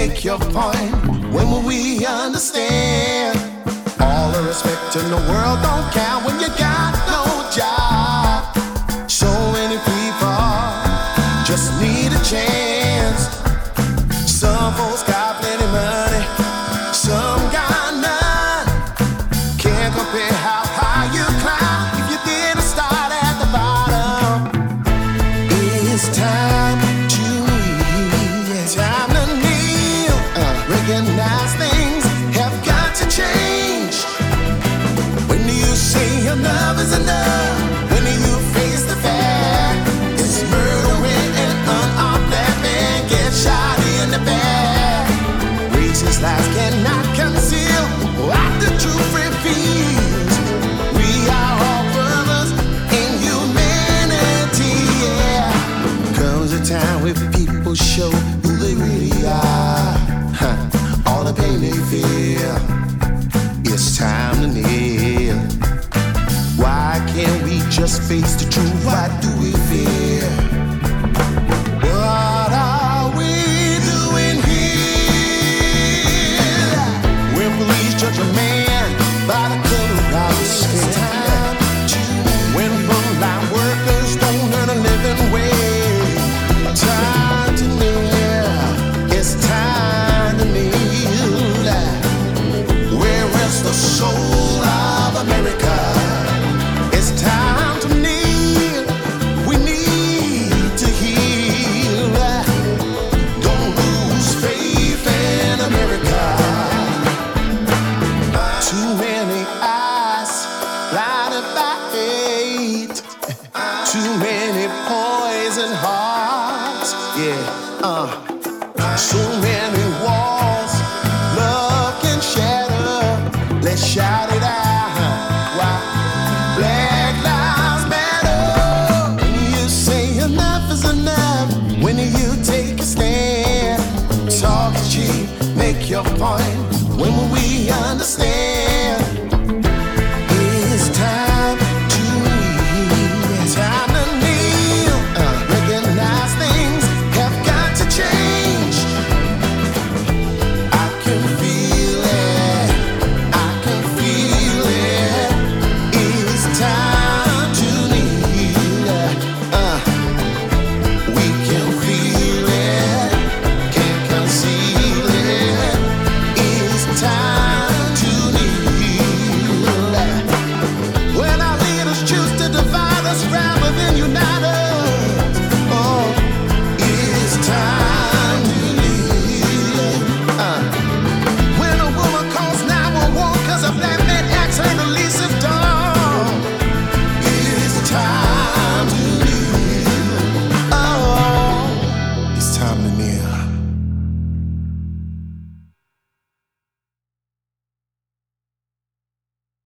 make your point. When will we understand? All the respect in the world don't count when you got no job. So many people just need a chance. Some folks got plenty money, some got none. Can't compare how high you climb if you didn't start at the bottom. It's time to kneel, time to kneel. Recognize things have got to change. When you say enough is enough, when you face the fact it's murder when an unarmed black man gets shot in the back. Racist lies cannot conceal what the truth reveals. We are all brothers in humanity, yeah. Comes a time when people show who they really are. All the pain they feel, it's time to kneel. Why can't we just face the truth? Why do we fear? What are we doing here? When police judge a man by the color of his skin, when frontline workers don't earn a living wage, time to kneel. It's time to kneel. Where is the soul of America? It's time to kneel. We need to heal. Don't lose faith in America. Too many eyes blinded by hate. Too many poison hearts. Yeah. So many walls love can shatter. Let's shout it out. Why? Black lives matter. When you say enough is enough, when you take a stand, talk is cheap, make your point. When will we understand?